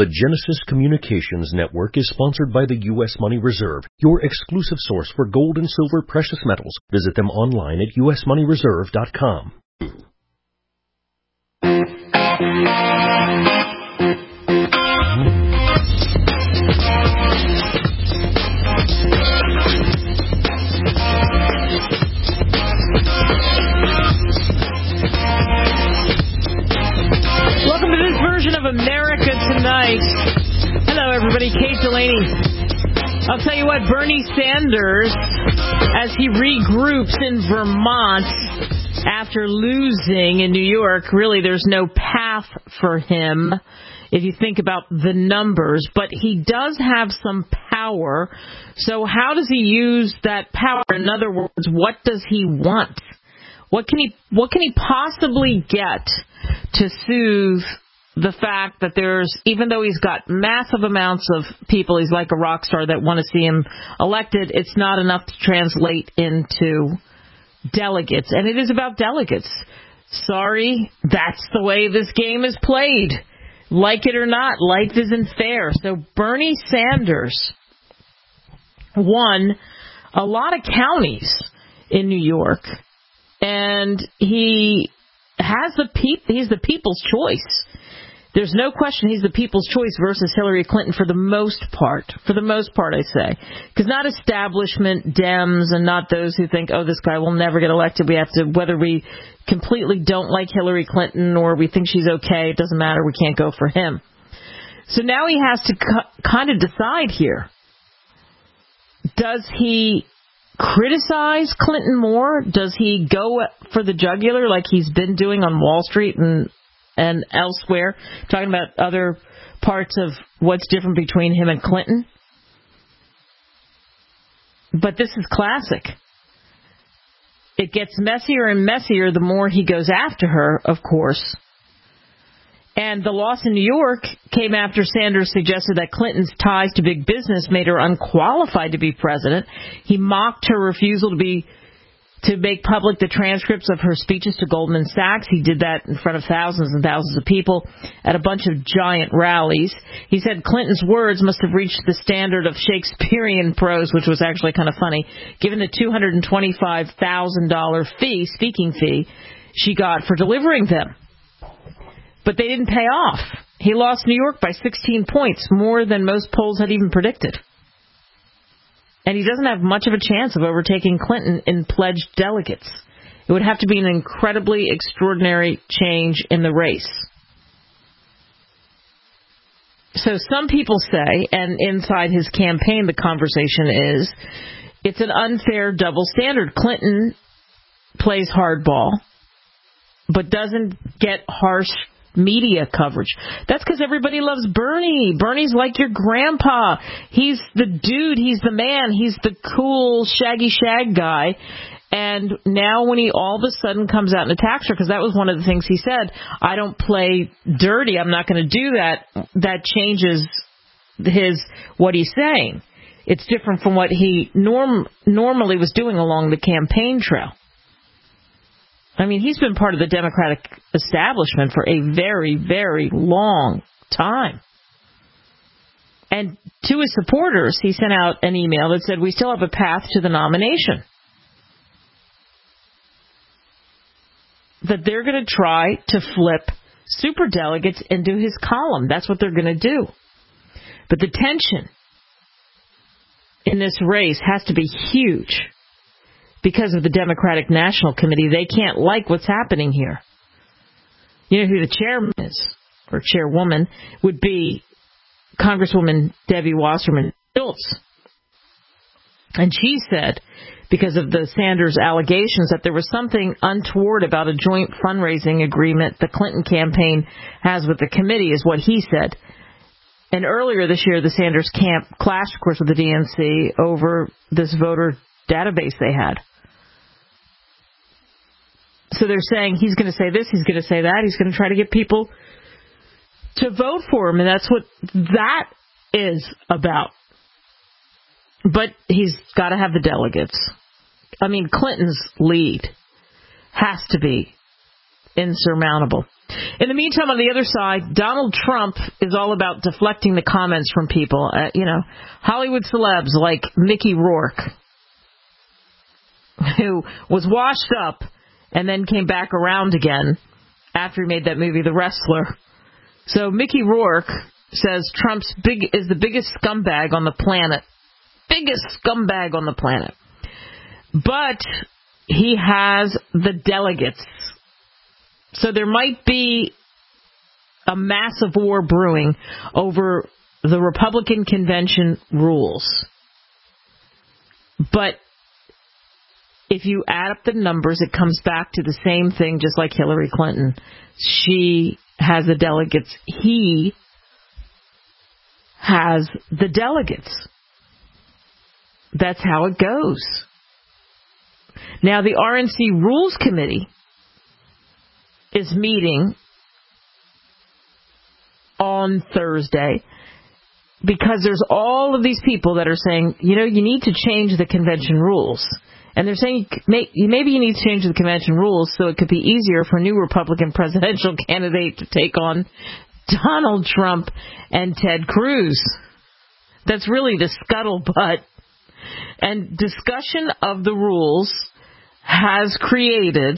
The Genesis Communications Network is sponsored by the U.S. Money Reserve, your exclusive source for gold and silver precious metals. Visit them online at usmoneyreserve.com. Welcome to this version of America Tonight. Hello, everybody. Kate Delaney. I'll tell you what, Bernie Sanders, as he regroups in Vermont after losing in New York, really there's no path for him if you think about the numbers, but he does have some power. So how does he use that power? In other words, what does he want? What can he possibly get to soothe the fact that there's, even though he's got massive amounts of people, he's like a rock star that want to see him elected, it's not enough to translate into delegates. And it is about delegates. Sorry, that's the way this game is played. Like it or not, life isn't fair. So Bernie Sanders won a lot of counties in New York, and he's the people's choice. There's no question he's the people's choice versus Hillary Clinton for the most part. For the most part, I say. Because not establishment Dems and not those who think, oh, this guy will never get elected. We have to, whether we completely don't like Hillary Clinton or we think she's okay, it doesn't matter. We can't go for him. So now he has to kind of decide here. Does he criticize Clinton more? Does he go for the jugular like he's been doing on Wall Street and elsewhere, talking about other parts of what's different between him and Clinton? But this is classic. It gets messier and messier the more he goes after her, of course. And the loss in New York came after Sanders suggested that Clinton's ties to big business made her unqualified to be president. He mocked her refusal to make public the transcripts of her speeches to Goldman Sachs. He did that in front of thousands and thousands of people at a bunch of giant rallies. He said Clinton's words must have reached the standard of Shakespearean prose, which was actually kind of funny, given the $225,000 speaking fee she got for delivering them. But they didn't pay off. He lost New York by 16 points, more than most polls had even predicted. And he doesn't have much of a chance of overtaking Clinton in pledged delegates. It would have to be an incredibly extraordinary change in the race. So some people say, and inside his campaign the conversation is, it's an unfair double standard. Clinton plays hardball, but doesn't get harsh media coverage. That's because everybody loves Bernie. Bernie's like your grandpa. He's the dude. He's the man. He's the cool shaggy shag guy. And now when he all of a sudden comes out and attacks her, because that was one of the things he said, I don't play dirty. I'm not going to do that. That changes what he's saying. It's different from what he normally was doing along the campaign trail. I mean, he's been part of the Democratic establishment for a very, very long time. And to his supporters, he sent out an email that said, we still have a path to the nomination. That they're going to try to flip superdelegates into his column. That's what they're going to do. But the tension in this race has to be huge. Because of the Democratic National Committee, they can't like what's happening here. You know who the chairman is, or chairwoman, would be Congresswoman Debbie Wasserman Schultz. And she said, because of the Sanders allegations, that there was something untoward about a joint fundraising agreement the Clinton campaign has with the committee, is what he said. And earlier this year, the Sanders camp clashed, of course, with the DNC over this voter database they had. So they're saying he's going to say this, he's going to say that, he's going to try to get people to vote for him, and that's what that is about. But he's got to have the delegates. I mean, Clinton's lead has to be insurmountable. In the meantime, on the other side, Donald Trump is all about deflecting the comments from people. Hollywood celebs like Mickey Rourke, who was washed up and then came back around again after he made that movie, The Wrestler. So Mickey Rourke says Trump is the biggest scumbag on the planet. Biggest scumbag on the planet. But he has the delegates. So there might be a massive war brewing over the Republican convention rules. But if you add up the numbers, it comes back to the same thing, just like Hillary Clinton. She has the delegates. He has the delegates. That's how it goes. Now, the RNC Rules Committee is meeting on Thursday because there's all of these people that are saying, you need to change the convention rules. And they're saying maybe you need to change the convention rules so it could be easier for a new Republican presidential candidate to take on Donald Trump and Ted Cruz. That's really the scuttlebutt. And discussion of the rules has created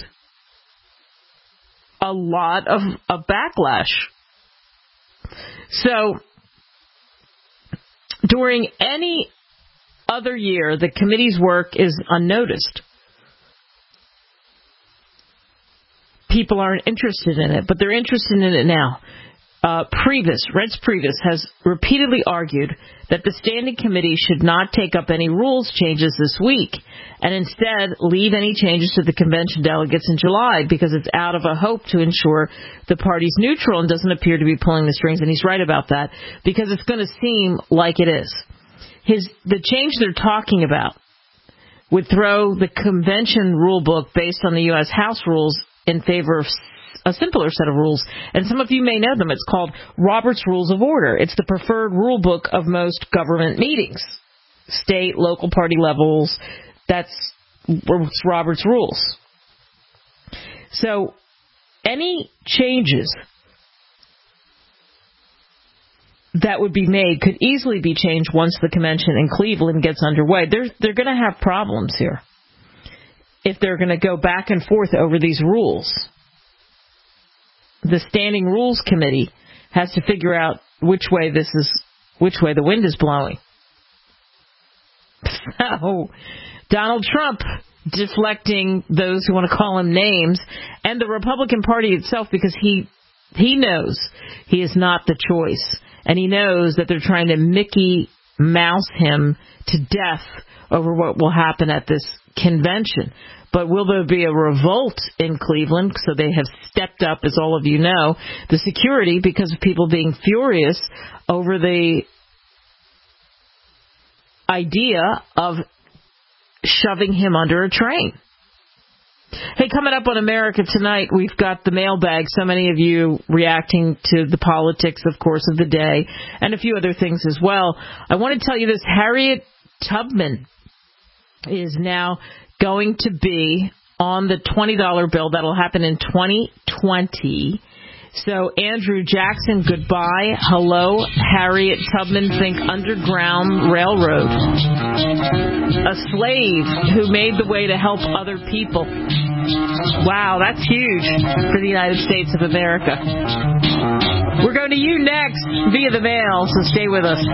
a lot of a backlash. So, during any other year, the committee's work is unnoticed. People aren't interested in it, but they're interested in it now. Reince Priebus has repeatedly argued that the standing committee should not take up any rules changes this week and instead leave any changes to the convention delegates in July because it's out of a hope to ensure the party's neutral and doesn't appear to be pulling the strings. And he's right about that because it's going to seem like it is. The change they're talking about would throw the convention rule book based on the U.S. House rules in favor of a simpler set of rules, and some of you may know them. It's called Robert's Rules of Order. It's the preferred rule book of most government meetings, state, local party levels. That's Robert's Rules. So any changes that would be made could easily be changed once the convention in Cleveland gets underway. They're going to have problems here if they're going to go back and forth over these rules. The Standing Rules Committee has to figure out which way the wind is blowing. So, Donald Trump deflecting those who want to call him names, and the Republican Party itself, because he knows he is not the choice, and he knows that they're trying to Mickey Mouse him to death over what will happen at this convention. But will there be a revolt in Cleveland? So they have stepped up, as all of you know, the security because of people being furious over the idea of shoving him under a train. Hey, coming up on America Tonight, we've got the mailbag. So many of you reacting to the politics, of course, of the day, and a few other things as well. I want to tell you this. Harriet Tubman is now going to be on the $20 bill. That'll happen in 2020. So, Andrew Jackson, goodbye. Hello, Harriet Tubman. Think Underground Railroad. A slave who made the way to help other people. Wow, that's huge for the United States of America. We're going to you next via the mail, so stay with us.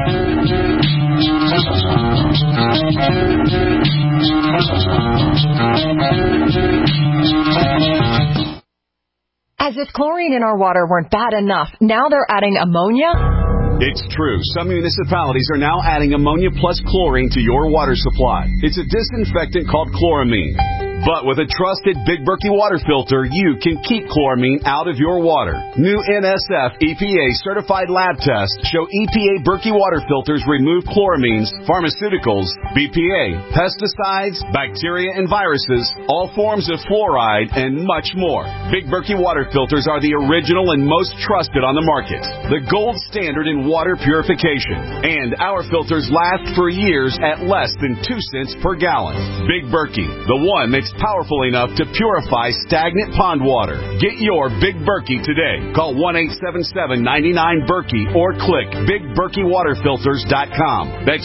As if chlorine in our water weren't bad enough, now they're adding ammonia? It's true. Some municipalities are now adding ammonia plus chlorine to your water supply. It's a disinfectant called chloramine. But with a trusted Big Berkey water filter, you can keep chloramine out of your water. New NSF EPA certified lab tests show EPA Berkey water filters remove chloramines, pharmaceuticals, BPA, pesticides, bacteria and viruses, all forms of fluoride, and much more. Big Berkey water filters are the original and most trusted on the market. The gold standard in water purification. And our filters last for years at less than 2 cents per gallon. Big Berkey, the one that it's powerful enough to purify stagnant pond water. Get your Big Berkey today. Call 1-877-99-BERKEY or click BigBerkeyWaterFilters.com. That's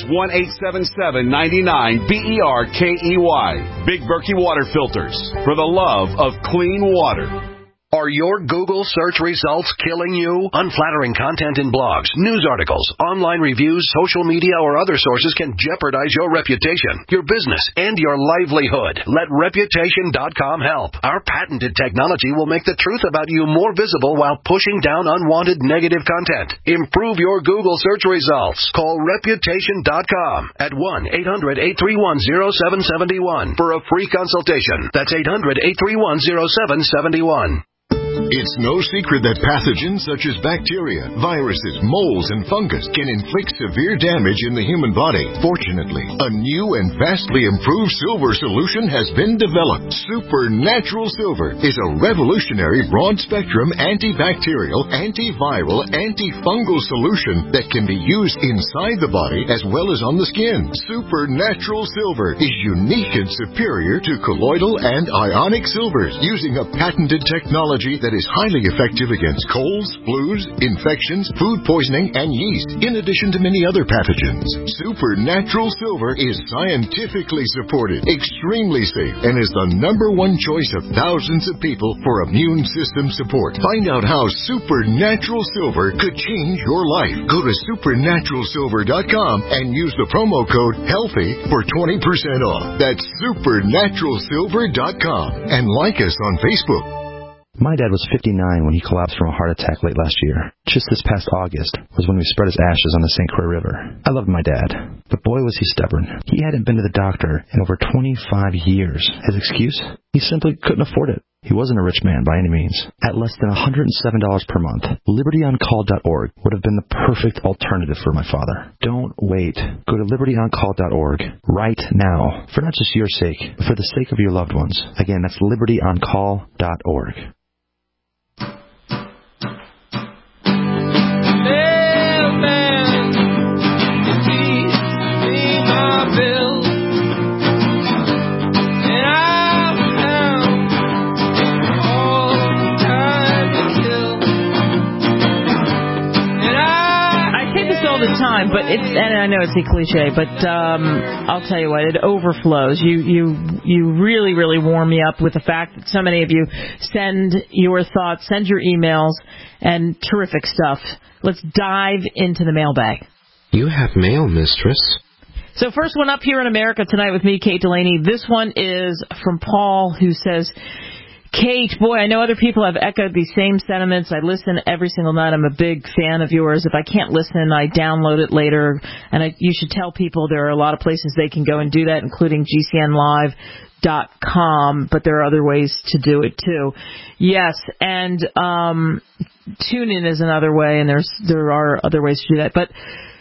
1-877-99-BERKEY. Big Berkey Water Filters, for the love of clean water. Are your Google search results killing you? Unflattering content in blogs, news articles, online reviews, social media, or other sources can jeopardize your reputation, your business, and your livelihood. Let Reputation.com help. Our patented technology will make the truth about you more visible while pushing down unwanted negative content. Improve your Google search results. Call Reputation.com at 1-800-831-0771 for a free consultation. That's 800-831-0771. It's no secret that pathogens such as bacteria, viruses, molds, and fungus can inflict severe damage in the human body. Fortunately, a new and vastly improved silver solution has been developed. Supernatural Silver is a revolutionary broad-spectrum antibacterial, antiviral, antifungal solution that can be used inside the body as well as on the skin. Supernatural Silver is unique and superior to colloidal and ionic silvers, using a patented technology that is highly effective against colds, flus, infections, food poisoning, and yeast, in addition to many other pathogens. Supernatural Silver is scientifically supported, extremely safe, and is the #1 choice of thousands of people for immune system support. Find out how Supernatural Silver could change your life. Go to supernaturalsilver.com and use the promo code HEALTHY for 20% off. That's supernaturalsilver.com. And like us on Facebook. My dad was 59 when he collapsed from a heart attack late last year. Just this past August was when we spread his ashes on the St. Croix River. I loved my dad, but boy was he stubborn. He hadn't been to the doctor in over 25 years. His excuse? He simply couldn't afford it. He wasn't a rich man by any means. At less than $107 per month, LibertyOnCall.org would have been the perfect alternative for my father. Don't wait. Go to LibertyOnCall.org right now, for not just your sake, but for the sake of your loved ones. Again, that's LibertyOnCall.org. Time, but and I know it's a cliche, but I'll tell you what, it overflows. You really warm me up with the fact that so many of you send your thoughts, send your emails, and terrific stuff. Let's dive into the mailbag. You have mail, mistress. So first one up here in America tonight with me, Kate Delaney. This one is from Paul, who says, Kate, boy, I know other people have echoed these same sentiments. I listen every single night. I'm a big fan of yours. If I can't listen, I download it later. And you should tell people there are a lot of places they can go and do that, including GCNlive.com. But there are other ways to do it, too. Yes, and TuneIn is another way, and there are other ways to do that. But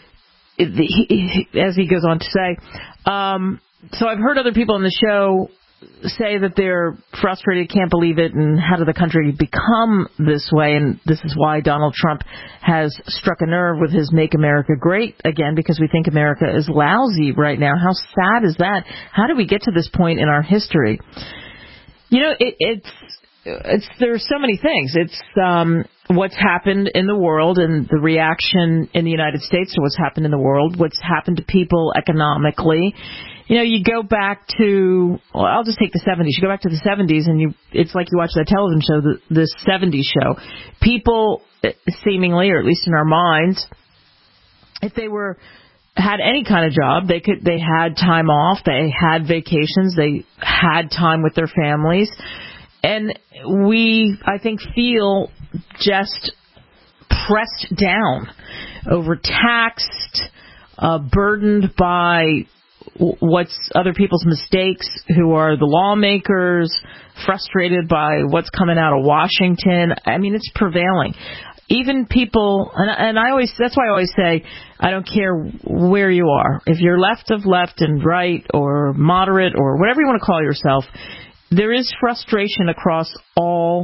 as he goes on to say, so I've heard other people on the show say that they're frustrated, can't believe it, and how did the country become this way? And this is why Donald Trump has struck a nerve with his Make America Great Again, because we think America is lousy right now. How sad is that? How did we get to this point in our history? You know, there's so many things. It's what's happened in the world and the reaction in the United States to what's happened in the world, what's happened to people economically. You know, you go back to, well, I'll just take the 70s. You go back to the 70s, and it's like you watch that television show, the 70s show. People, seemingly, or at least in our minds, if they had any kind of job, they had time off, they had vacations, they had time with their families. And we, I think, feel just pressed down, overtaxed, burdened by what's other people's mistakes, who are the lawmakers, frustrated by what's coming out of Washington. I mean, it's prevailing. Even people, and that's why I always say, I don't care where you are. If you're left of left and right, or moderate, or whatever you want to call yourself, there is frustration across all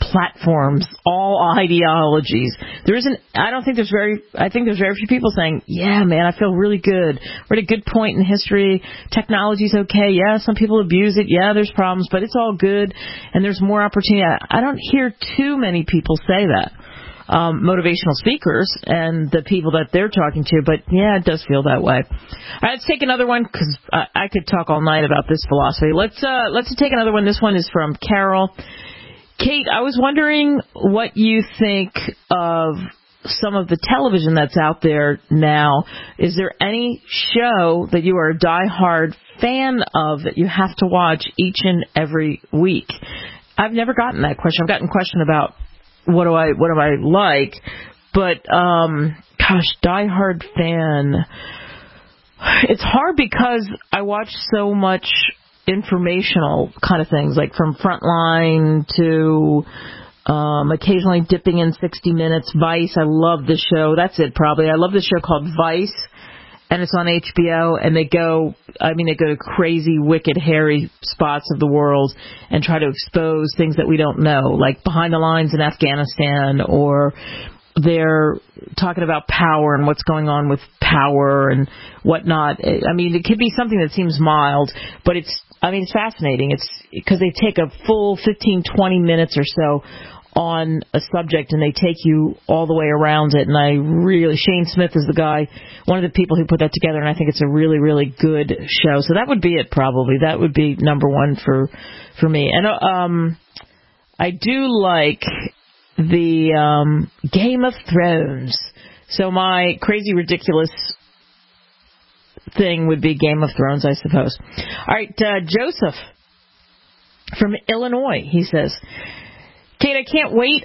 platforms, all ideologies. I think there's very few people saying, yeah, man, I feel really good. We're at a good point in history. Technology's okay. Yeah, some people abuse it. Yeah, there's problems, but it's all good, and there's more opportunity. I don't hear too many people say that. Motivational speakers and the people that they're talking to, but yeah, it does feel that way. All right, let's take another one because I could talk all night about this philosophy. Let's take another one. This one is from Carol. Kate, I was wondering what you think of some of the television that's out there now. Is there any show that you are a diehard fan of that you have to watch each and every week? I've never gotten that question. I've gotten a question about what do I like, but diehard fan. It's hard because I watch so much informational kind of things, like from Frontline to occasionally dipping in 60 Minutes. Vice, I love the show. That's it, probably. I love the show called Vice, and it's on HBO, and they go to crazy, wicked, hairy spots of the world and try to expose things that we don't know, like behind the lines in Afghanistan, or they're talking about power and what's going on with power and whatnot. I mean, it could be something that seems mild, but it's fascinating. It's because they take a full 15, 20 minutes or so on a subject, and they take you all the way around it. And Shane Smith is the guy, one of the people who put that together, and I think it's a really, really good show. So that would be it, probably. That would be number one for me. And I do like the Game of Thrones. So my crazy, ridiculous thing would be Game of Thrones, I suppose. All right, Joseph from Illinois, he says, Kate, I can't wait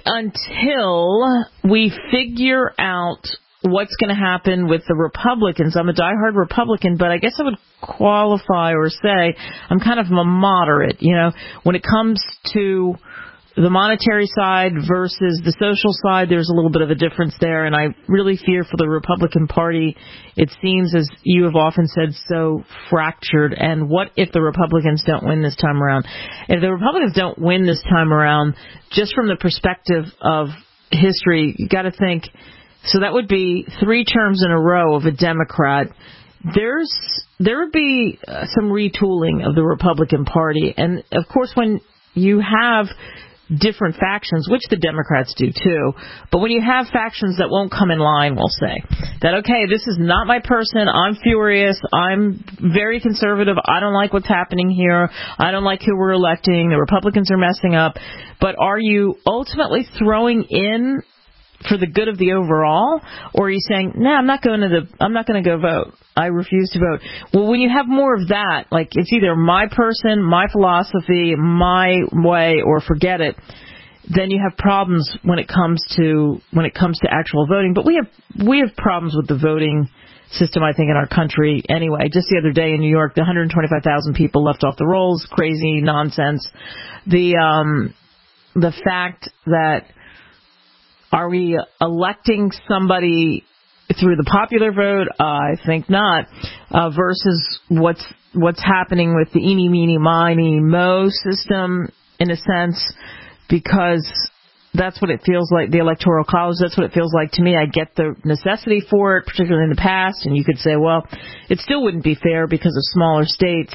until we figure out what's going to happen with the Republicans. I'm a diehard Republican, but I guess I would qualify or say I'm kind of a moderate, when it comes to the monetary side versus the social side. There's a little bit of a difference there, and I really fear for the Republican Party. It seems, as you have often said, so fractured. And what if the Republicans don't win this time around? If the Republicans don't win this time around, just from the perspective of history, you got to think, so that would be 3 terms in a row of a Democrat. There would be some retooling of the Republican Party. And, of course, when you have different factions, which the Democrats do too, but when you have factions that won't come in line, we'll say that, okay, this is not my person, I'm furious, I'm very conservative, I don't like what's happening here, I don't like who we're electing, the Republicans are messing up, but are you ultimately throwing in for the good of the overall, or are you saying, no, I'm not going to go vote, I refuse to vote? Well, when you have more of that, like it's either my person, my philosophy, my way, or forget it, then you have problems when it comes to actual voting. But we have problems with the voting system, I think, in our country anyway. Just the other day in New York, the 125,000 people left off the rolls, crazy nonsense. The fact that, are we electing somebody through the popular vote? I think not. Versus what's happening with the eeny, meeny, miny, mo system, in a sense, because that's what it feels like, the Electoral College, that's what it feels like to me. I get the necessity for it, particularly in the past, and you could say, well, it still wouldn't be fair because of smaller states.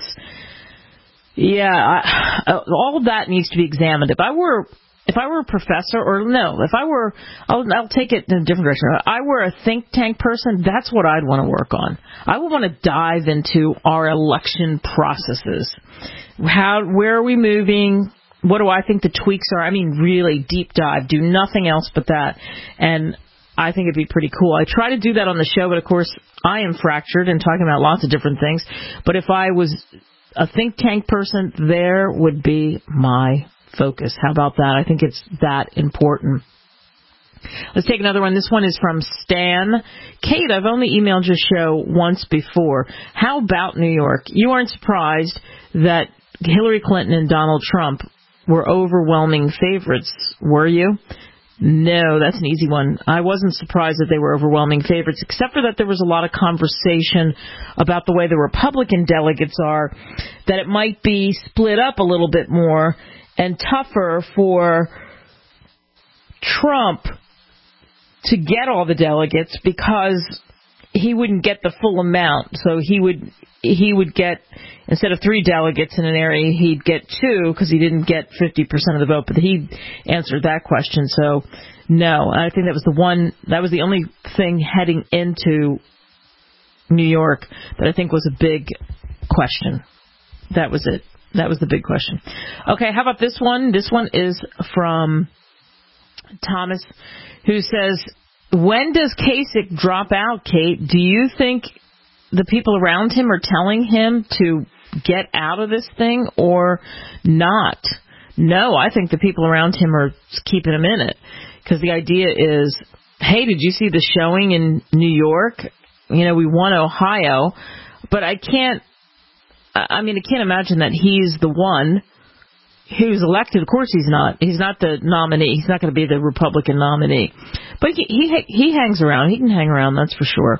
Yeah, all of that needs to be examined. If I were a professor, I'll take it in a different direction. If I were a think tank person, that's what I'd want to work on. I would want to dive into our election processes. Where are we moving? What do I think the tweaks are? I mean, really deep dive. Do nothing else but that. And I think it'd be pretty cool. I try to do that on the show, but of course, I am fractured and talking about lots of different things. But if I was a think tank person, there would be my focus. How about that? I think it's that important. Let's take another one. This one is from Stan. Kate, I've only emailed your show once before. How about New York? You aren't surprised that Hillary Clinton and Donald Trump were overwhelming favorites, were you? No, that's an easy one. I wasn't surprised that they were overwhelming favorites, except for that there was a lot of conversation about the way the Republican delegates are, that it might be split up a little bit more and tougher for Trump to get all the delegates because he wouldn't get the full amount. So he would get, instead of 3 delegates in an area, he'd get 2 because he didn't get 50% of the vote. But he answered that question. So no, I think that was the only thing heading into New York that I think was a big question. That was it. That was the big question. Okay, how about this one? This one is from Thomas, who says, when does Kasich drop out, Kate? Do you think the people around him are telling him to get out of this thing or not? No, I think the people around him are keeping him in it. Because the idea is, hey, did you see the showing in New York? We won Ohio, but I can't imagine that he's the one who's elected. Of course he's not. He's not the nominee. He's not going to be the Republican nominee. But he hangs around. He can hang around, that's for sure.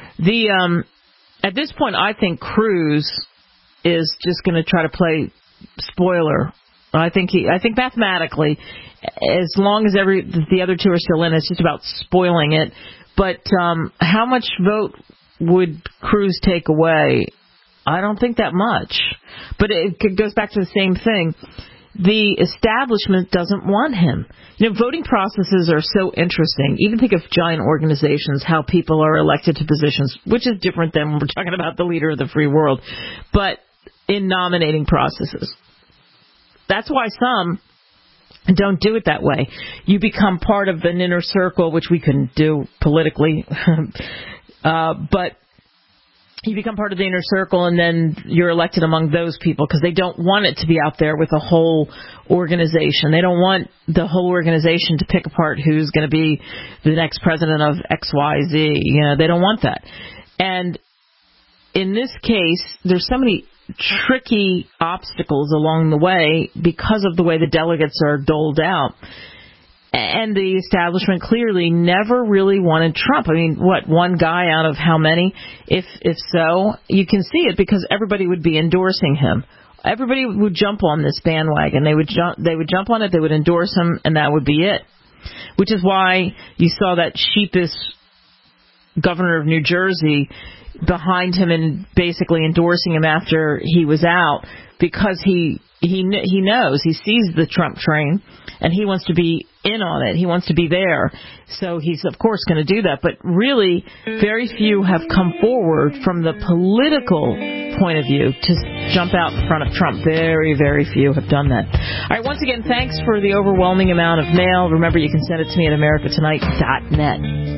At this point, I think Cruz is just going to try to play spoiler. I think mathematically, as long as the other 2 are still in, it's just about spoiling it. But how much vote would Cruz take away? I don't think that much. But it goes back to the same thing. The establishment doesn't want him. Voting processes are so interesting. Even think of giant organizations, how people are elected to positions, which is different than when we're talking about the leader of the free world. But in nominating processes, that's why some don't do it that way. You become part of an inner circle, which we couldn't do politically, but you become part of the inner circle, and then you're elected among those people because they don't want it to be out there with a whole organization. They don't want the whole organization to pick apart who's going to be the next president of XYZ. They don't want that. And in this case, there's so many tricky obstacles along the way because of the way the delegates are doled out. And the establishment clearly never really wanted Trump. I mean, one guy out of how many? If so, you can see it because everybody would be endorsing him. Everybody would jump on this bandwagon. They would jump on it, they would endorse him, and that would be it. Which is why you saw that sheepish governor of New Jersey behind him and basically endorsing him after he was out, because he knows, he sees the Trump train, and he wants to be in on it. He wants to be there. So he's, of course, going to do that. But really, very few have come forward from the political point of view to jump out in front of Trump. Very, very few have done that. All right, once again, thanks for the overwhelming amount of mail. Remember, you can send it to me at americatonight.net.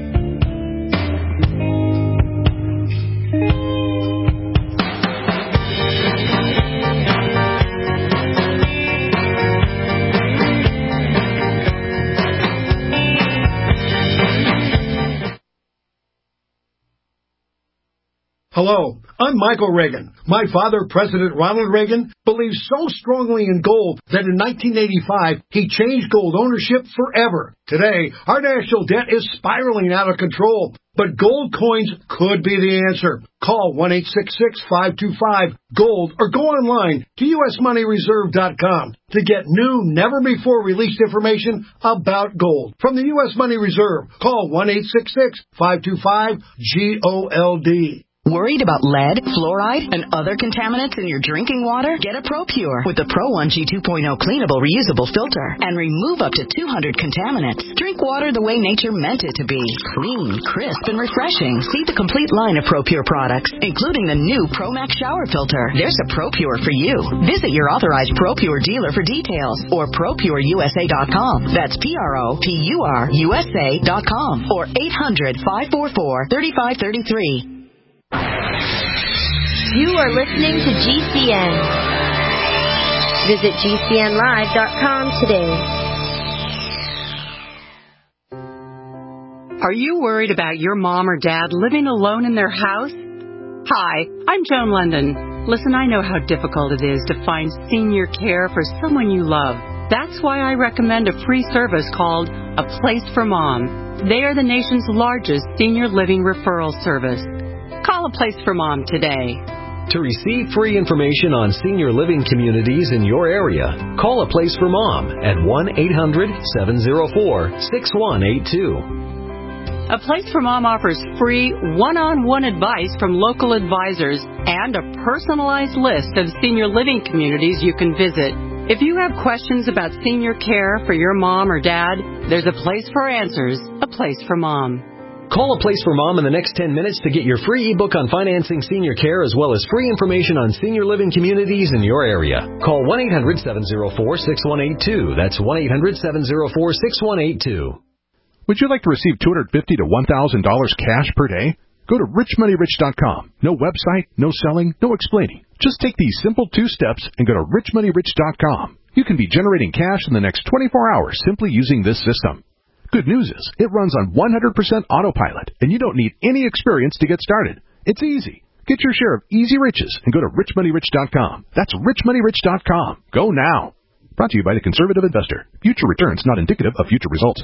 Hello, I'm Michael Reagan. My father, President Ronald Reagan, believes so strongly in gold that in 1985, he changed gold ownership forever. Today, our national debt is spiraling out of control, but gold coins could be the answer. Call 1-866-525-GOLD or go online to usmoneyreserve.com to get new, never-before-released information about gold. From the U.S. Money Reserve, call 1-866-525-GOLD. Worried about lead, fluoride, and other contaminants in your drinking water? Get a ProPure with the Pro 1G 2.0 cleanable reusable filter and remove up to 200 contaminants. Drink water the way nature meant it to be. Clean, crisp, and refreshing. See the complete line of ProPure products, including the new ProMax shower filter. There's a ProPure for you. Visit your authorized ProPure dealer for details or ProPureUSA.com. That's ProPureUSA.com or 800-544-3533. You are listening to GCN. Visit GCNlive.com today. Are you worried about your mom or dad living alone in their house? Hi, I'm Joan London. Listen, I know how difficult it is to find senior care for someone you love. That's why I recommend a free service called A Place for Mom. They are the nation's largest senior living referral service. Call A Place for Mom today. To receive free information on senior living communities in your area, call A Place for Mom at 1-800-704-6182. A Place for Mom offers free one-on-one advice from local advisors and a personalized list of senior living communities you can visit. If you have questions about senior care for your mom or dad, there's a place for answers, A Place for Mom. Call A Place for Mom in the next 10 minutes to get your free ebook on financing senior care as well as free information on senior living communities in your area. Call 1-800-704-6182. That's 1-800-704-6182. Would you like to receive $250 to $1,000 cash per day? Go to richmoneyrich.com. No website, no selling, no explaining. Just take these simple 2 steps and go to richmoneyrich.com. You can be generating cash in the next 24 hours simply using this system. Good news is, it runs on 100% autopilot, and you don't need any experience to get started. It's easy. Get your share of easy riches and go to richmoneyrich.com. That's richmoneyrich.com. Go now. Brought to you by the Conservative Investor. Future returns not indicative of future results.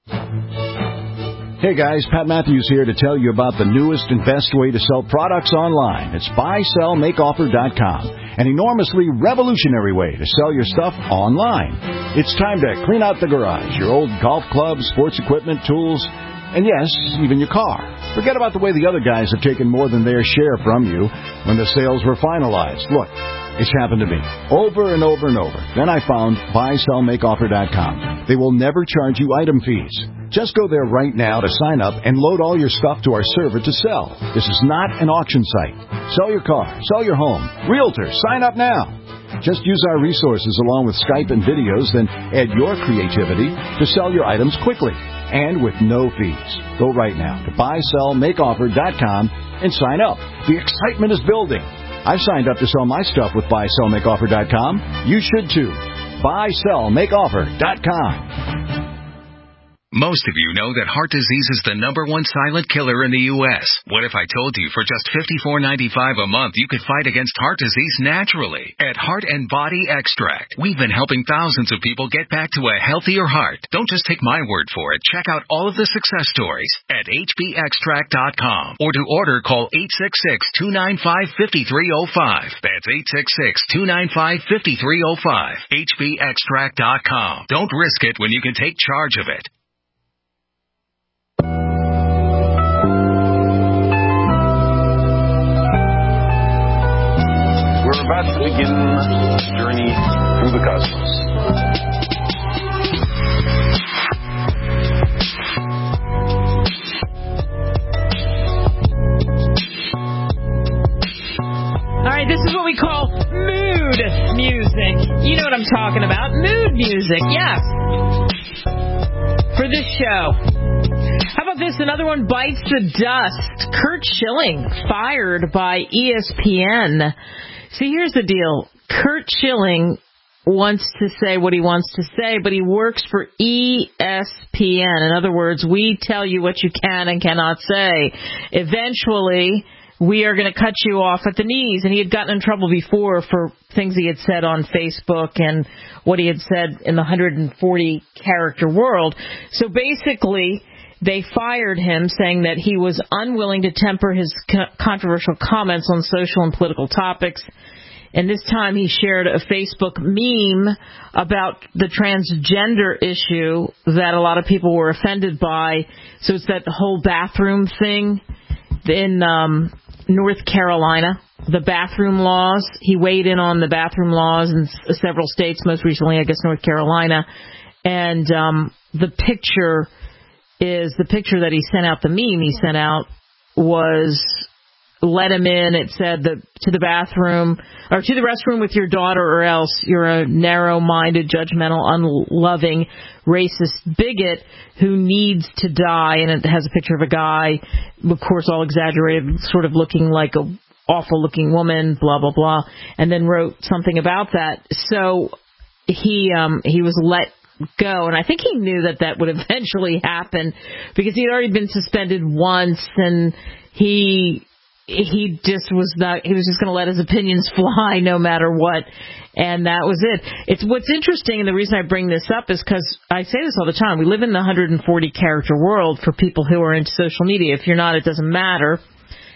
Hey guys, Pat Matthews here to tell you about the newest and best way to sell products online. It's buysellmakeoffer.com, an enormously revolutionary way to sell your stuff online. It's time to clean out the garage, your old golf clubs, sports equipment, tools, and yes, even your car. Forget about the way the other guys have taken more than their share from you when the sales were finalized. Look, it's happened to me over and over and over. Then I found buysellmakeoffer.com. They will never charge you item fees. Just go there right now to sign up and load all your stuff to our server to sell. This is not an auction site. Sell your car, sell your home. Realtor, sign up now. Just use our resources along with Skype and videos, then add your creativity to sell your items quickly and with no fees. Go right now to buysellmakeoffer.com and sign up. The excitement is building. I've signed up to sell my stuff with buysellmakeoffer.com. You should too. buysellmakeoffer.com. Most of you know that heart disease is the #1 silent killer in the U.S. What if I told you for just $54.95 a month you could fight against heart disease naturally? At Heart and Body Extract, we've been helping thousands of people get back to a healthier heart. Don't just take my word for it. Check out all of the success stories at hbextract.com. Or to order, call 866-295-5305. That's 866-295-5305. hbextract.com. Don't risk it when you can take charge of it. We're about to begin a journey through the cosmos. All right, this is what we call mood music. You know what I'm talking about. Mood music, yes. For this show. How about this? Another one bites the dust. Curt Schilling fired by ESPN. See, here's the deal. Curt Schilling wants to say what he wants to say, but he works for ESPN. In other words, we tell you what you can and cannot say. Eventually, we are going to cut you off at the knees. And he had gotten in trouble before for things he had said on Facebook and what he had said in the 140-character world. So basically, they fired him, saying that he was unwilling to temper his controversial comments on social and political topics. And this time he shared a Facebook meme about the transgender issue that a lot of people were offended by. So it's that whole bathroom thing in North Carolina, the bathroom laws. He weighed in on the bathroom laws in several states, most recently, I guess, North Carolina. And the picture that he sent out, the meme he sent out was, let him in. It said to the bathroom or to the restroom with your daughter, or else you're a narrow-minded, judgmental, unloving, racist bigot who needs to die. And it has a picture of a guy, of course, all exaggerated, sort of looking like a awful-looking woman, blah, blah, blah, and then wrote something about that. So he was let go, and I think he knew that would eventually happen because he had already been suspended once, and he just was not. He was just going to let his opinions fly no matter what, and that was it. It's what's interesting, and the reason I bring this up is because I say this all the time. We live in the 140-character world for people who are into social media. If you're not, it doesn't matter.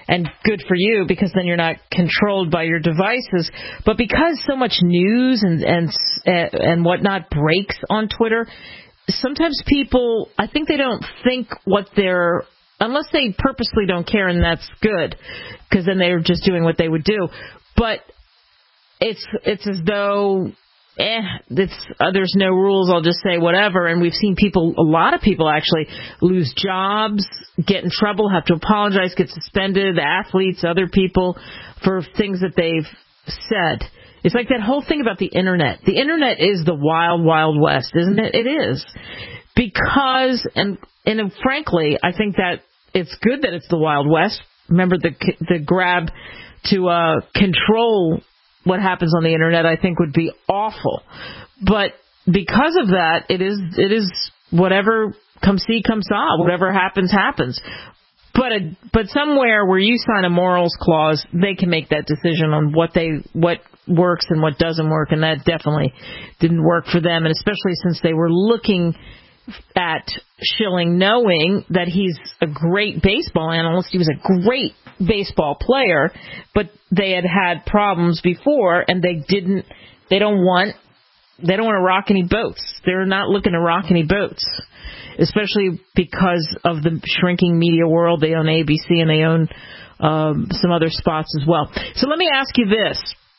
And good for you, because then you're not controlled by your devices. But because so much news and whatnot breaks on Twitter, sometimes people, I think they don't think what they're, unless they purposely don't care, and that's good, because then they're just doing what they would do. But it's as though there's no rules, I'll just say whatever. And we've seen a lot of people actually lose jobs, get in trouble, have to apologize, get suspended, athletes, other people, for things that they've said. It's like that whole thing about the Internet. The Internet is the wild, wild west, isn't it? It is. Because, and frankly, I think that it's good that it's the Wild West. Remember, the grab to control what happens on the Internet, I think, would be awful. But because of that, it is whatever come see, come saw. Whatever happens, happens. But somewhere where you sign a morals clause, they can make that decision on what works and what doesn't work, and that definitely didn't work for them, and especially since they were looking at Schilling, knowing that he's a great baseball analyst. He was a great baseball player, but they had problems before, and they don't want to rock any boats. They're not looking to rock any boats, especially because of the shrinking media world. They own ABC, and they own some other spots as well. So let me ask you this.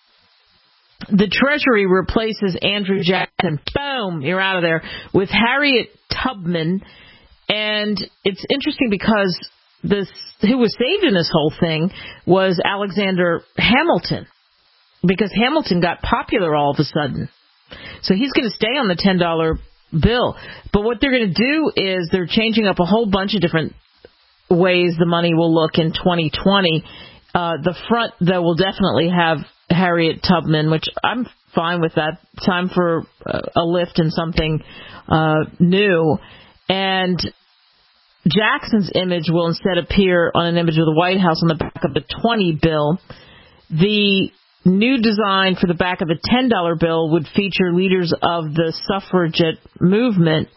The Treasury replaces Andrew Jackson. Boom, you're out of there. With Harriet Tubman. And it's interesting because who was saved in this whole thing was Alexander Hamilton. Because Hamilton got popular all of a sudden. So he's going to stay on the $10 bill. But what they're going to do is they're changing up a whole bunch of different ways the money will look in 2020. The front, though, will definitely have Harriet Tubman, which I'm fine with that. Time for a lift and something new. And Jackson's image will instead appear on an image of the White House on the back of the 20 bill. The new design for the back of the $10 bill would feature leaders of the suffragette movement,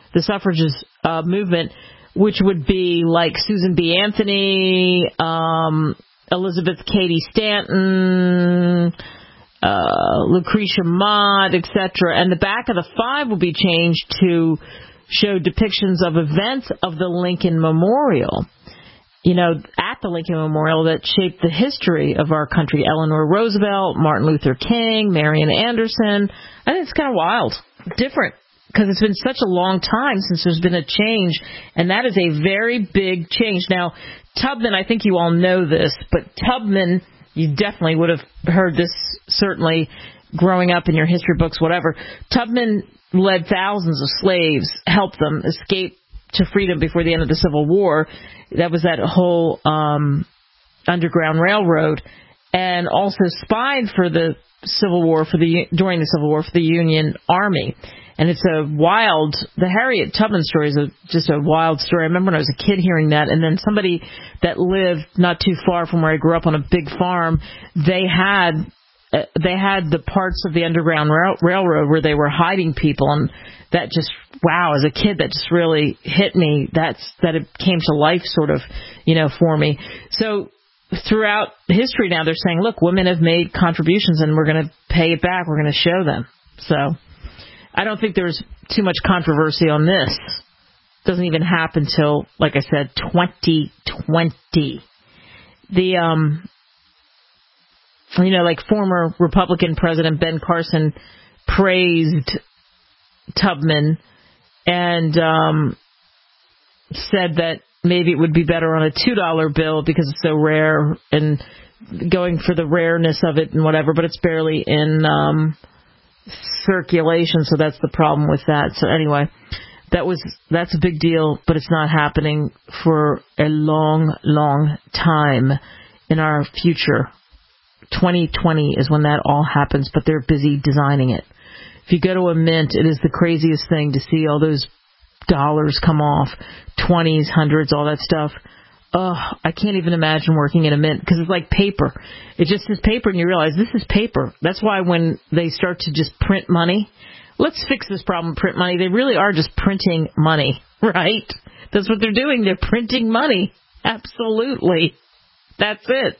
which would be like Susan B. Anthony, Elizabeth Cady Stanton, Lucretia Mott, etc. And the back of the 5 will be changed to show depictions of events of the Lincoln Memorial. You know, at the Lincoln Memorial that shaped the history of our country. Eleanor Roosevelt, Martin Luther King, Marian Anderson. I think it's kind of wild. Different. Because it's been such a long time since there's been a change, and that is a very big change. Now, Tubman, I think you all know this, but Tubman, you definitely would have heard this certainly growing up in your history books, whatever. Tubman led thousands of slaves, helped them escape to freedom before the end of the Civil War. That was that whole Underground Railroad, and also spied for the Civil War during the Civil War for the Union Army. And it's the Harriet Tubman story is just a wild story. I remember when I was a kid hearing that, and then somebody that lived not too far from where I grew up on a big farm, they had the parts of the Underground Railroad where they were hiding people, and that just, wow, as a kid, that just really hit me. That it came to life sort of, for me. So throughout history now, they're saying, look, women have made contributions, and we're going to pay it back. We're going to show them. So I don't think there's too much controversy on this. It doesn't even happen till, like I said, 2020. Like former Republican President Ben Carson praised Tubman and said that maybe it would be better on a $2 bill because it's so rare, and going for the rareness of it and whatever, but it's barely in circulation, so that's the problem with that. So anyway, that's a big deal, but it's not happening for a long, long time in our future. 2020 is when that all happens, but they're busy designing it. If you go to a mint, it is the craziest thing to see all those dollars come off, 20s, 100s, all that stuff. Oh, I can't even imagine working in a mint because it's like paper. It just is paper, and you realize this is paper. That's why when they start to just print money, let's fix this problem, print money. They really are just printing money, right? That's what they're doing. They're printing money. Absolutely. That's it.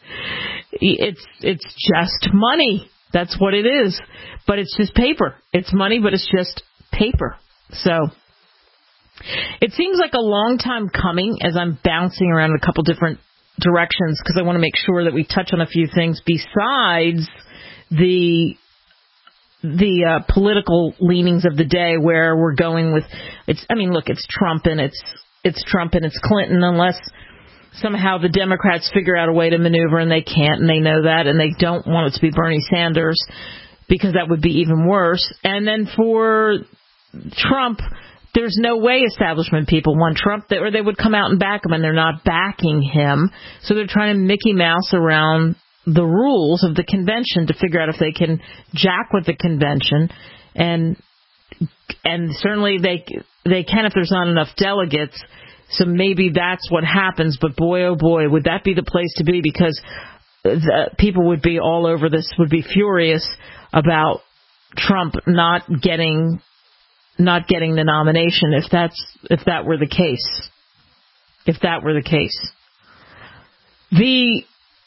It's just money. That's what it is. But it's just paper. It's money, but it's just paper. So it seems like a long time coming as I'm bouncing around a couple different directions because I want to make sure that we touch on a few things besides the political leanings of the day where we're going with it's Trump and it's Trump and it's Clinton unless somehow the Democrats figure out a way to maneuver, and they can't, and they know that, and they don't want it to be Bernie Sanders because that would be even worse. And then for Trump, there's no way establishment people want Trump, or they would come out and back him, and they're not backing him. So they're trying to Mickey Mouse around the rules of the convention to figure out if they can jack with the convention. And certainly they can if there's not enough delegates. So maybe that's what happens. But boy, oh boy, would that be the place to be, because the people would be all over this, would be furious about Trump not getting the nomination if that were the case. If that were the case. The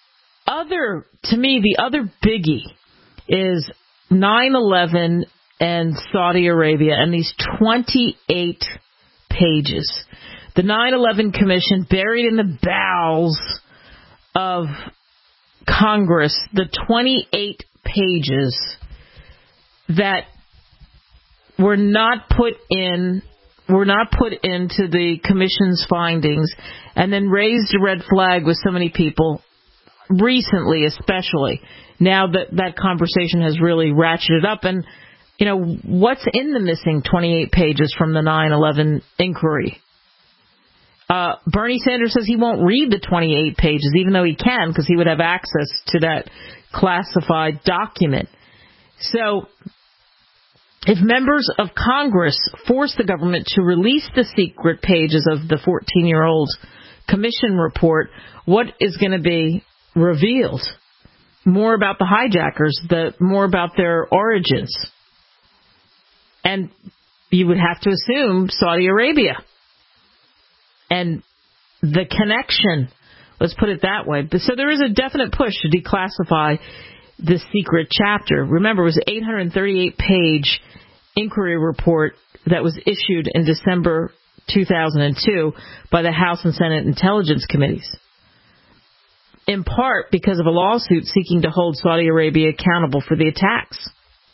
other biggie is 9/11 and Saudi Arabia and these 28 pages. The 9/11 Commission, buried in the bowels of Congress, the 28 pages that were not put into the Commission's findings, and then raised a red flag with so many people recently, especially. Now that conversation has really ratcheted up, and what's in the missing 28 pages from the 9/11 inquiry? Bernie Sanders says he won't read the 28 pages, even though he can, because he would have access to that classified document. So if members of Congress force the government to release the secret pages of the 14-year-old commission report, what is going to be revealed? More about the hijackers, more about their origins. And you would have to assume Saudi Arabia. And the connection, let's put it that way. So there is a definite push to declassify the secret chapter. Remember, it was an 838-page inquiry report that was issued in December 2002 by the House and Senate Intelligence Committees, in part because of a lawsuit seeking to hold Saudi Arabia accountable for the attacks.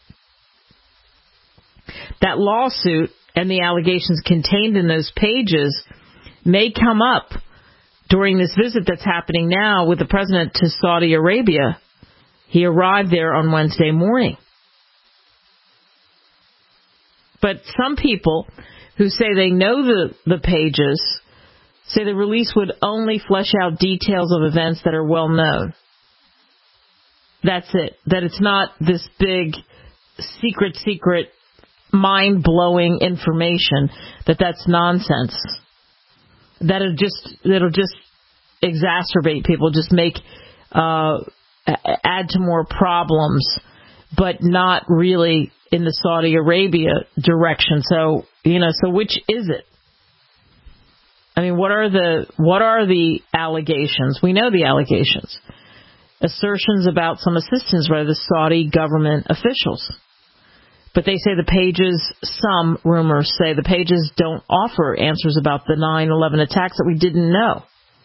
That lawsuit and the allegations contained in those pages may come up during this visit that's happening now with the president to Saudi Arabia. He arrived there on Wednesday morning. But some people who say they know the pages say the release would only flesh out details of events that are well known. That's it. That it's not this big, secret, mind-blowing information, that's nonsense. That'll just exacerbate people, just make add to more problems, but not really in the Saudi Arabia direction. So which is it? I mean, what are the allegations? We know the allegations. Assertions about some assistance by the Saudi government officials. But they say the pages, some rumors say the pages don't offer answers about the 9/11 attacks that we didn't know.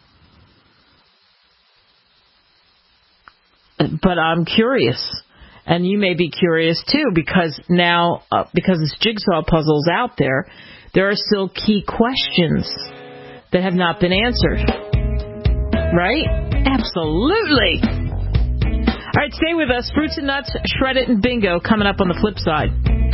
But I'm curious, and you may be curious too, because now, because this jigsaw puzzle is out there, there are still key questions that have not been answered. Right? Absolutely. All right, stay with us. Fruits and Nuts, Shred It, and Bingo coming up on the flip side.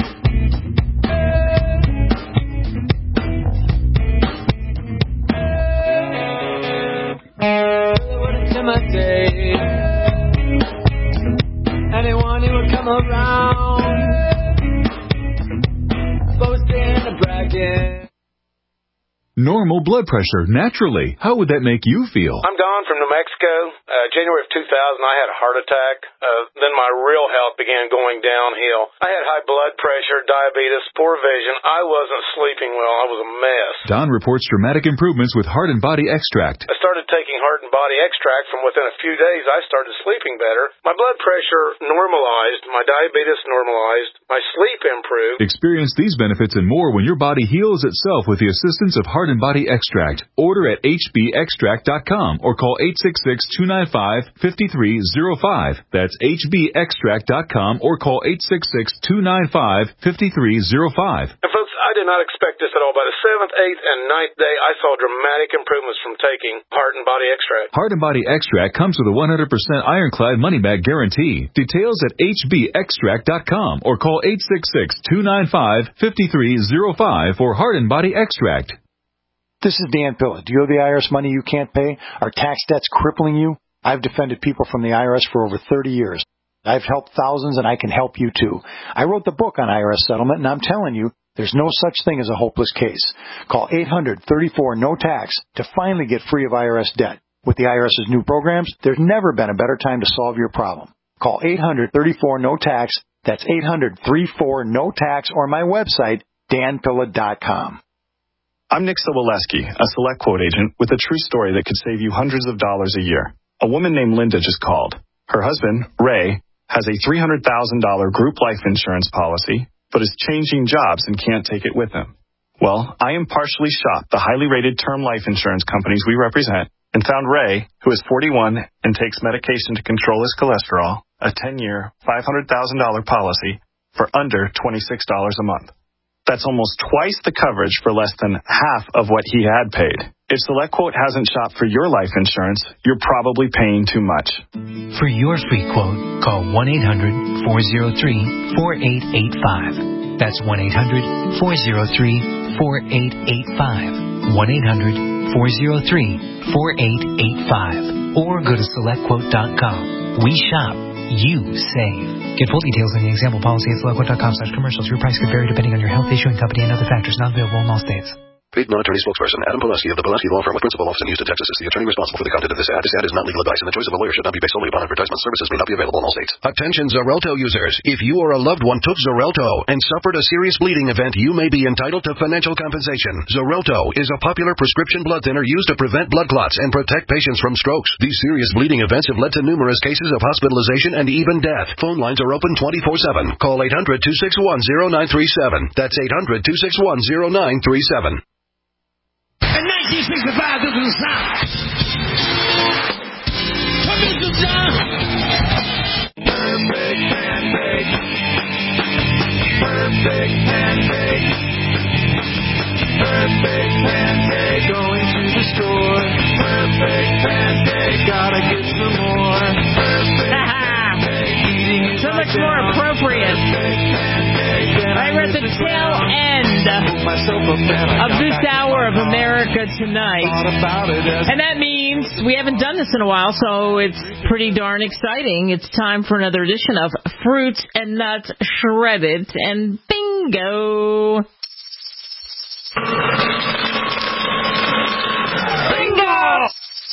Anyone who would come around, boasting and bragging. normal blood pressure naturally. How would that make you feel? I'm Don from New Mexico. January of 2000, I had a heart attack. Then my real health began going downhill. I had high blood pressure, diabetes, poor vision. I wasn't sleeping well. I was a mess. Don reports dramatic improvements with Heart and Body Extract. I started taking Heart and Body Extract. From within a few days, I started sleeping better. My blood pressure normalized. My diabetes normalized. My sleep improved. Experience these benefits and more when your body heals itself with the assistance of Heart and Body Extract. Order at hbextract.com or call 866-295-5305. That's hbextract.com or call 866-295-5305. And folks, I did not expect this at all. By the 7th, 8th, and 9th day, I saw dramatic improvements from taking Heart and Body Extract. Heart and Body Extract comes with a 100% ironclad money-back guarantee. Details at hbextract.com or call 866-295-5305 for Heart and Body Extract. This is Dan Pilla. Do you have the IRS money you can't pay? Are tax debts crippling you? I've defended people from the IRS for over 30 years. I've helped thousands, and I can help you too. I wrote the book on IRS settlement, and I'm telling you, there's no such thing as a hopeless case. Call 800-34-NO-TAX to finally get free of IRS debt. With the IRS's new programs, there's never been a better time to solve your problem. Call 800-34-NO-TAX. That's 800-34-NO-TAX or my website, danpilla.com. I'm Nick Soboleski, a Select Quote agent with a true story that could save you hundreds of dollars a year. A woman named Linda just called. Her husband, Ray, has a $300,000 group life insurance policy, but is changing jobs and can't take it with him. Well, I impartially shopped the highly rated term life insurance companies we represent and found Ray, who is 41 and takes medication to control his cholesterol, a 10-year, $500,000 policy for under $26 a month. That's almost twice the coverage for less than half of what he had paid. If SelectQuote hasn't shopped for your life insurance, you're probably paying too much. For your free quote, call 1-800-403-4885. That's 1-800-403-4885. 1-800-403-4885. Or go to SelectQuote.com. We shop. You save. Get full details in the example policy at SelectQuote.com/commercials. Your price could vary depending on your health, issuing company, and other factors. Not available in all states. Paid non-attorney spokesperson Adam Pulaski of the Pulaski Law Firm with principal office in Houston, Texas is the attorney responsible for the content of this ad. This ad is not legal advice, and the choice of a lawyer should not be based solely upon advertisement. Services may not be available in all states. Attention Xarelto users. If you or a loved one took Xarelto and suffered a serious bleeding event, you may be entitled to financial compensation. Xarelto is a popular prescription blood thinner used to prevent blood clots and protect patients from strokes. These serious bleeding events have led to numerous cases of hospitalization and even death. Phone lines are open 24/7. Call 800-261-0937. That's 800-261-0937. In 1965, this was the sound. What is the sound? Perfect pancake. Perfect pancake. Perfect pancake. Going to the store. Perfect pancake. Gotta get some more. Perfect pancake. So much more appropriate. Right, we're at the tail end of this hour of America Tonight. And that means we haven't done this in a while, so it's pretty darn exciting. It's time for another edition of Fruits and Nuts Shredded and Bingo. Bingo!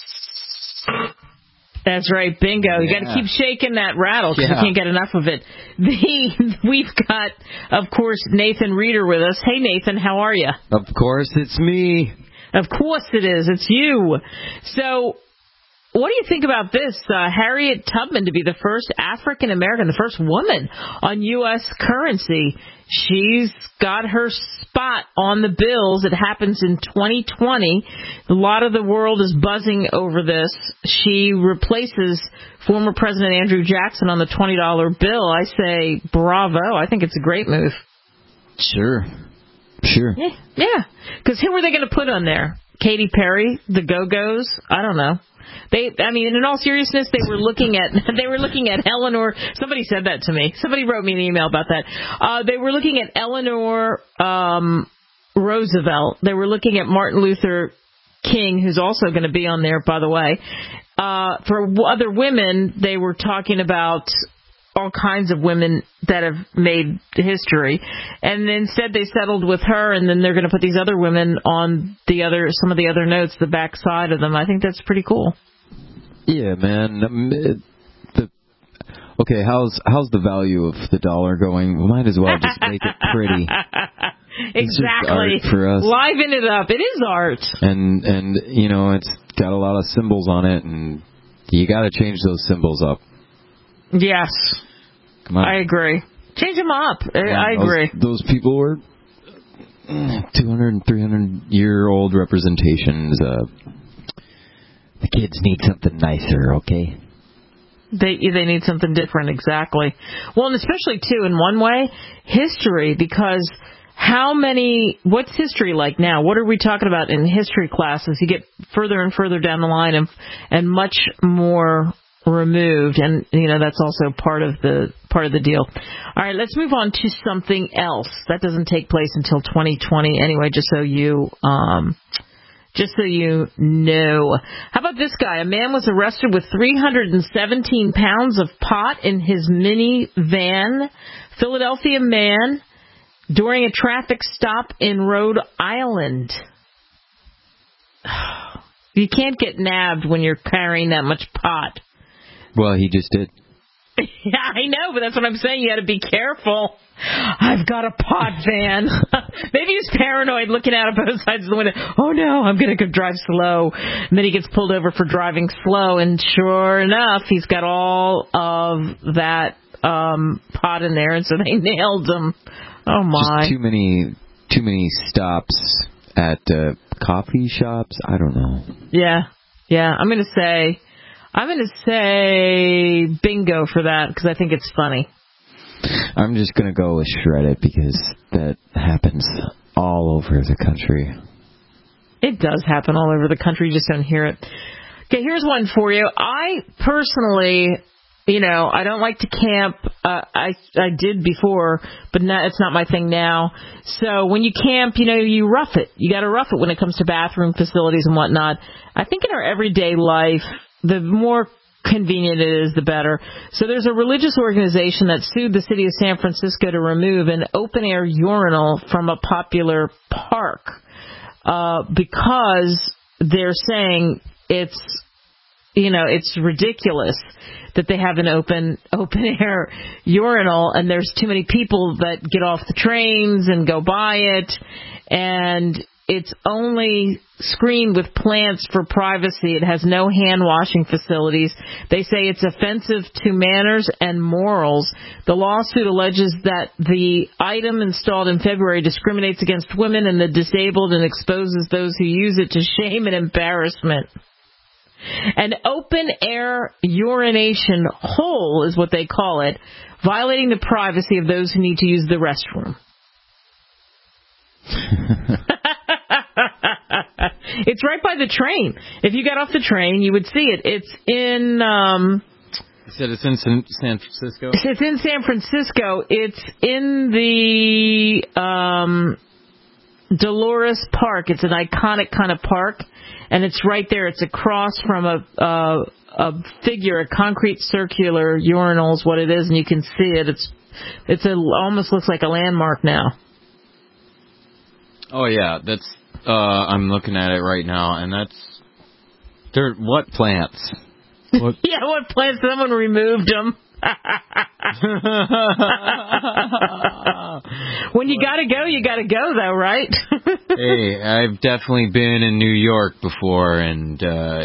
That's right, bingo. You got to keep shaking that rattle because we can't get enough of it. We've got, of course, Nathan Reeder with us. Hey, Nathan, how are you? Of course, it's me. Of course it is. It's you. So, what do you think about this? Harriet Tubman to be the first African American, the first woman on U.S. currency. She's got her spot on the bills. It happens in 2020. A lot of the world is buzzing over this. She replaces former President Andrew Jackson on the $20 bill. I say bravo. I think it's a great move. Sure. Yeah. Because who were they going to put on there? Katy Perry? The Go-Go's? I don't know. In all seriousness, they were looking at Eleanor. Somebody said that to me. Somebody wrote me an email about that. They were looking at Eleanor Roosevelt. They were looking at Martin Luther King, who's also going to be on there, by the way. For other women, they were talking about all kinds of women that have made history, and instead they settled with her, and then they're going to put these other women on some of the other notes, the back side of them. I think that's pretty cool. Yeah, man. Okay, how's the value of the dollar going? We might as well just make it pretty. Exactly. It's art for us. Liven it up. It is art. And it's got a lot of symbols on it, and you got to change those symbols up. Yes. Come on. I agree. Change them up. I agree. Those people were 200 and 300-year-old representations. The kids need something nicer, okay? They need something different, exactly. Well, and especially, too, in one way, history, because what's history like now? What are we talking about in history classes? You get further and further down the line and much more removed, and that's also part of the deal. All right, let's move on to something else. That doesn't take place until 2020 anyway, just so you know. How about this guy? A man was arrested with 317 pounds of pot in his minivan. Philadelphia man during a traffic stop in Rhode Island. You can't get nabbed when you're carrying that much pot. Well, he just did. Yeah, I know, but that's what I'm saying. You got to be careful. I've got a pot van. Maybe he's paranoid, looking out of both sides of the window. Oh, no, I'm going to go drive slow. And then he gets pulled over for driving slow, and sure enough, he's got all of that pot in there, and so they nailed him. Oh, my. Just too many stops at coffee shops. I don't know. Yeah. I'm going to say bingo for that, because I think it's funny. I'm just going to go with shred it, because that happens all over the country. It does happen all over the country. You just don't hear it. Okay, here's one for you. I personally, I don't like to camp. I did before, but it's not my thing now. So when you camp, you rough it. You got to rough it when it comes to bathroom facilities and whatnot. I think in our everyday life, the more convenient it is, the better. So there's a religious organization that sued the city of San Francisco to remove an open-air urinal from a popular park because they're saying it's ridiculous that they have an open-air urinal, and there's too many people that get off the trains and go by it, and it's only screened with plants for privacy. It has no hand-washing facilities. They say it's offensive to manners and morals. The lawsuit alleges that the item installed in February discriminates against women and the disabled and exposes those who use it to shame and embarrassment. An open-air urination hole is what they call it, violating the privacy of those who need to use the restroom. It's right by the train. If you got off the train, you would see it. It's in... You said it's in San Francisco? It's in San Francisco. It's in the Dolores Park. It's an iconic kind of park, and it's right there. It's across from a figure, a concrete circular urinal is what it is, and you can see it. It's almost looks like a landmark now. Oh, yeah, that's... I'm looking at it right now, and what plants? What? Yeah, what plants? Someone removed them. When you gotta go, though, right? Hey, I've definitely been in New York before, and,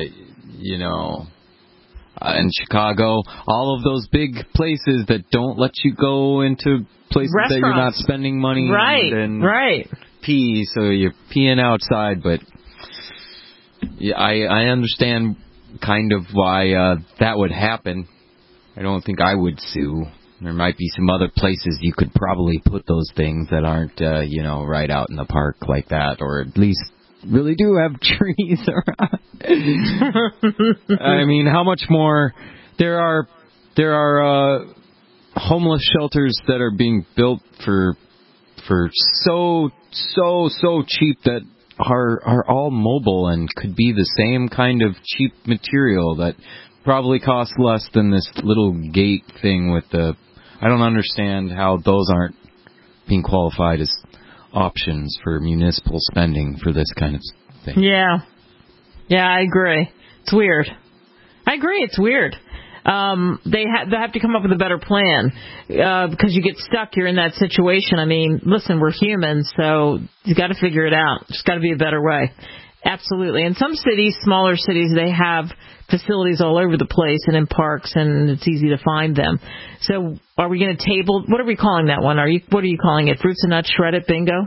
in Chicago, all of those big places that don't let you go into places that you're not spending money. Right. Pee, so you're peeing outside, but yeah, I understand kind of why that would happen. I don't think I would sue. There might be some other places you could probably put those things that aren't, right out in the park like that, or at least really do have trees around. I mean, how much more? There are homeless shelters that are being built for so cheap that are all mobile and could be the same kind of cheap material that probably cost less than this little gate thing with the... I don't understand how those aren't being qualified as options for municipal spending for this kind of thing. Yeah, I agree. It's weird. I agree, it's weird. They have to come up with a better plan because you get stuck. You're in that situation. I mean, listen, we're humans, so you got to figure it out. There's got to be a better way. Absolutely. In some cities, smaller cities, they have facilities all over the place and in parks, and it's easy to find them. So, are we going to table? What are we calling that one? What are you calling it? Fruits and nuts shredded bingo?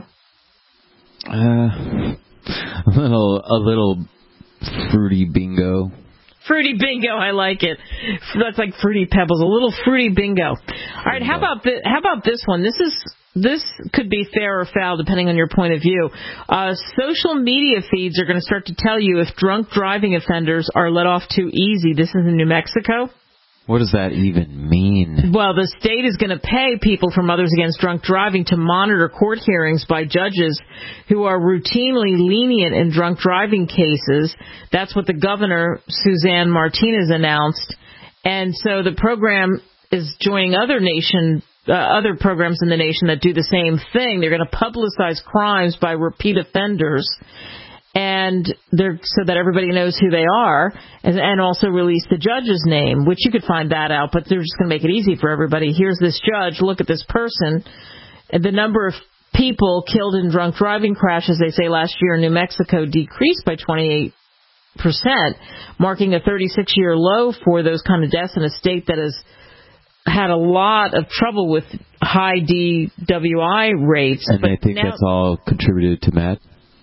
A little fruity bingo. Fruity bingo, I like it. That's like Fruity Pebbles, a little fruity bingo. All right, how about this one? This could be fair or foul depending on your point of view. Social media feeds are going to start to tell you if drunk driving offenders are let off too easy. This is in New Mexico. What does that even mean? Well, the state is going to pay people from Mothers Against Drunk Driving to monitor court hearings by judges who are routinely lenient in drunk driving cases. That's what the governor, Suzanne Martinez, announced. And so the program is joining other programs in the nation that do the same thing. They're going to publicize crimes by repeat offenders, and so that everybody knows who they are, and also release the judge's name, which you could find that out, but they're just going to make it easy for everybody. Here's this judge, look at this person. And the number of people killed in drunk driving crashes, they say last year in New Mexico, decreased by 28%, marking a 36-year low for those kind of deaths in a state that has had a lot of trouble with high DWI rates. And they think that's all contributed to Matt?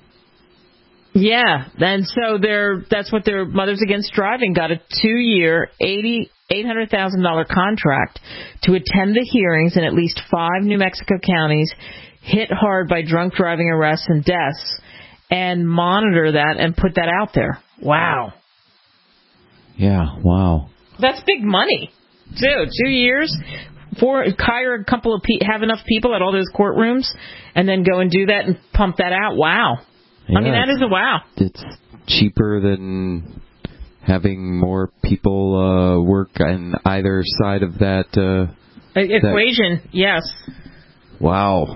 Yeah, and so that's what their Mothers Against Driving got, a 2-year, $800,000 contract to attend the hearings in at least 5 New Mexico counties hit hard by drunk driving arrests and deaths, and monitor that and put that out there. Wow. Yeah, wow. That's big money, too. 2 years, hire a couple of have enough people at all those courtrooms, and then go and do that and pump that out. Wow. Yeah, I mean, that is a wow. It's cheaper than having more people work on either side of that equation. Yes. Wow.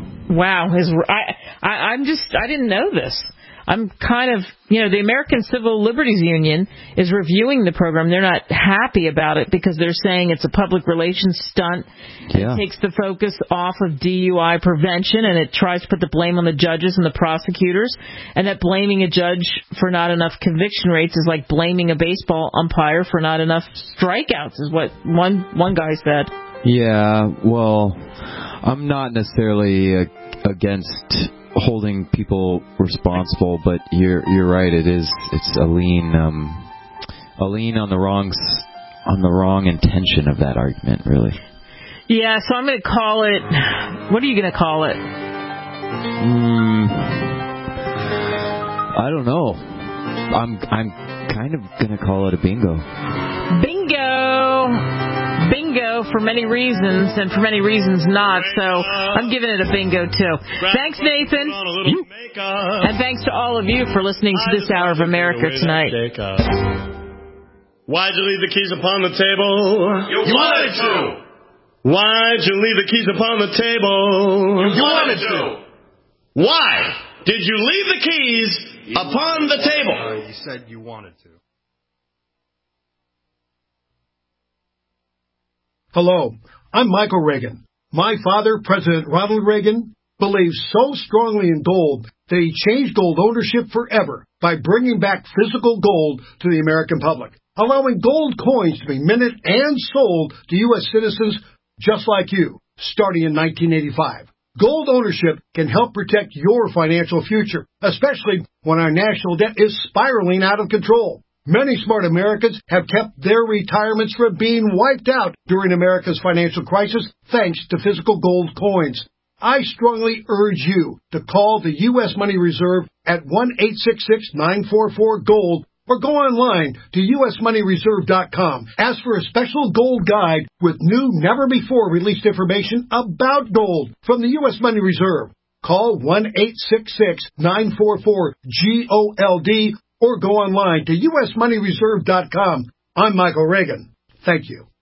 I didn't know this. I'm kind of, the American Civil Liberties Union is reviewing the program. They're not happy about it because they're saying it's a public relations stunt. Yeah. It takes the focus off of DUI prevention, and it tries to put the blame on the judges and the prosecutors, and that blaming a judge for not enough conviction rates is like blaming a baseball umpire for not enough strikeouts, is what one guy said. Yeah, well, I'm not necessarily against holding people responsible, but you're right. It's a lean on the wrong intention of that argument, really. Yeah, so I'm going to call it. What are you going to call it? I don't know. I'm kind of going to call it a bingo. Bingo for many reasons, and for many reasons not, so I'm giving it a bingo too. Thanks, Nathan. And thanks to all of you for listening to this hour of America Tonight. Why'd you leave the keys upon the table? You wanted to. Why'd you leave the keys upon the table? You wanted to. Why did you leave the keys upon the table? You said you wanted to. Hello, I'm Michael Reagan. My father, President Ronald Reagan, believes so strongly in gold that he changed gold ownership forever by bringing back physical gold to the American public, allowing gold coins to be minted and sold to U.S. citizens just like you, starting in 1985. Gold ownership can help protect your financial future, especially when our national debt is spiraling out of control. Many smart Americans have kept their retirements from being wiped out during America's financial crisis thanks to physical gold coins. I strongly urge you to call the U.S. Money Reserve at 1-866-944-GOLD or go online to usmoneyreserve.com. Ask for a special gold guide with new, never-before-released information about gold from the U.S. Money Reserve. Call 1-866-944-GOLD or go online to usmoneyreserve.com. I'm Michael Reagan. Thank you.